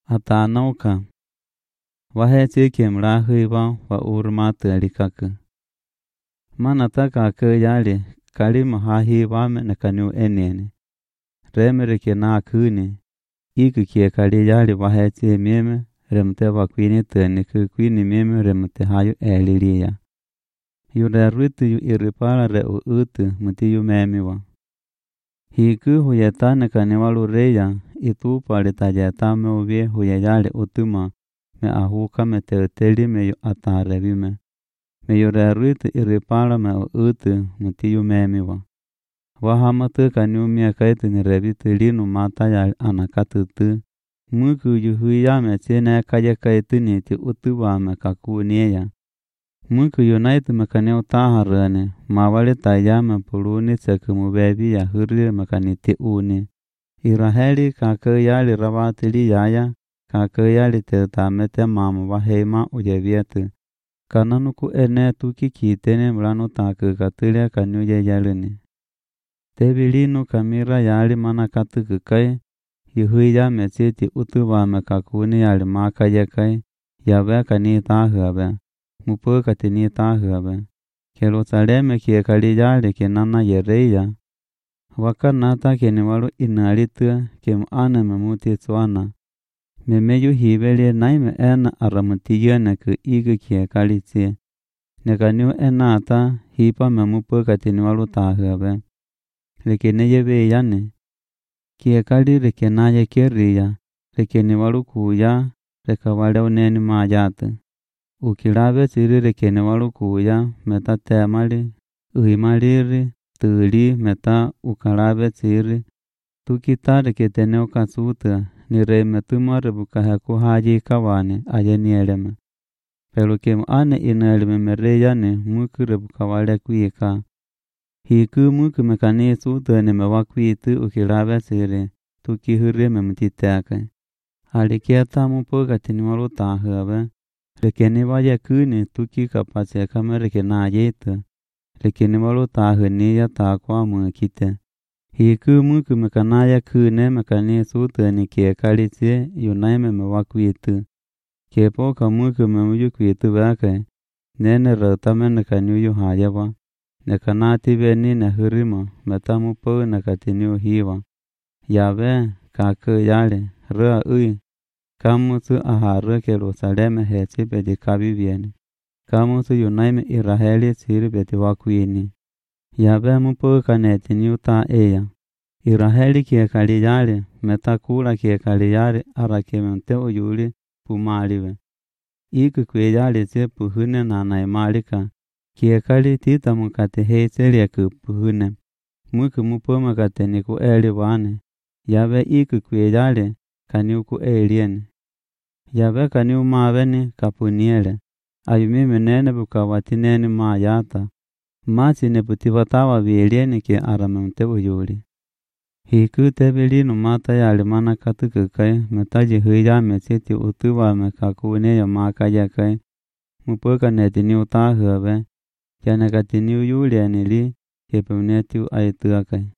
Atanauka. Wahetse kemra hiva wa urmata alikaka. Manataka ke yale kalima hahiva me nakanu enene. Remere ke na kune. Iku kie kali yale wahetse meme remte wa kwini tene ke kwini meme remte hayu elilia. Yura rutu yu iripara re utu muti yu memiwa. Hiku huyetane kaniwalu reya itu pale tajeta me uvie huyayale utuma me ahuka me teuteli me yu atarevime. Me yura rutu iripara me utu muti yu memiwa. Wahamatu kaniumia kaitu nirevitu linu mata ya anakatutu. Muku yu huya me tine kaya kaitu niti utuwa me kakunieya. Muku yunaitu mekane utaharane, mawale tayama puluni sekumu bebi ya hurri mekaniti uni. Iraheli kake yali rawatili yaya, kake yali tetamete mamu wahema ujevietu. Kananuku ene tuki kitene mlanu take katulia kanyuye yalini. Tebilinu kamira yali manakatu kukai, yuhuya mesiti utuwa mekakuni yali maka yekai, yawe kanita huabe. Mupo katini tahuabe. Jerusaleme kie kaliyale ke nana yereya. Wakanata ke niwalu inalitua ke muane memuti suana. Memeyu hibeli naime ena aramutiyene ke igu kie kalitie. Nekaniu enata hipa memupo katini walu tahuabe. Leke neyebe yane. Kie kali leke naye keriya. Leke niwalu kuya. Leka wale uneni majate. Ukilabe sirire kene walukuya meta temali, uhimaliri, tuli meta ukalabe siri. Tukitare ketene ukasuta, nire metumare bukahaku haji kawane ayeni eleme. Pero kemu ane ina eleme mereyane mukure bukawale kuika. Hiku muku mekani suta ne mewakuitu ukilabe siri, tukihuri memutitake. Alikieta mupo katini walu tahuabe. Lekeni waya kune tuki kapase kamere ke na yeta. Lekeni walu tahuni ya takwa mukite. Hiku muku mekanaya kune mekani sutani ke kalite yunaime mewakuitu. Kepo muku memuyu kuitu wake. Nene rotame nekanyuyu hayawa. Nekanati beni nehurima metamu po nekatiniu hiwa. Yawe kake yale rea ui. Kamusu aharu Jerusaleme hesi bedi kabibieni. Kamusu yunaime Iraheli siri bedi wakuini. Yabe mupo kaneti niuta eya. Iraheli kie kaliyale, metakula kie kaliyale arakemente uyuli pumaliwe. Iku kwe yale se puhune na naimalika. Kie kali tita mukate heiseli ya kupuhune. Muku mupo makate niku eli wane. Yabe iku kwe yale. Kaniuku elieni. Yabe kaniu maweni kapuniele. Ayumime nene bukawatineni mayata. Masi neputiwatawa vielieni ke aramente uyuli. Hiku tebelinu mata yali mana katukukai. Metaji huya mesiti utuwa mekakuneya maka yakai. Mupoka neti ni utahuabe. Yana katiniu yulieni li. Kepunetiu aituakai.